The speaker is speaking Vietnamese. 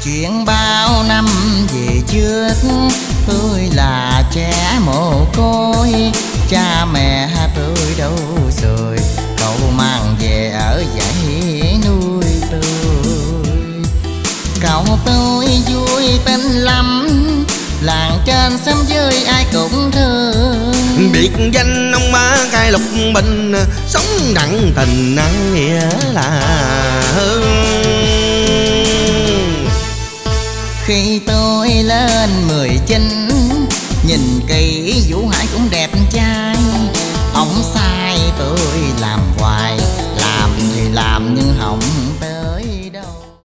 Chuyện bao năm về trước, tôi là trẻ mồ côi, cha mẹ tôi đâu rồi, cậu mang về ở dãy nuôi tôi. Cậu tôi vui tính lắm, làng trên xóm dưới ai cũng thương. Biệt danh ông ba cai lục bình, sống đặng tình ăn nghĩa là hơn. Khi tôi lên 19, nhìn kỹ Vũ Hải cũng đẹp trai. Ông sai tôi làm hoài, làm thì làm nhưng không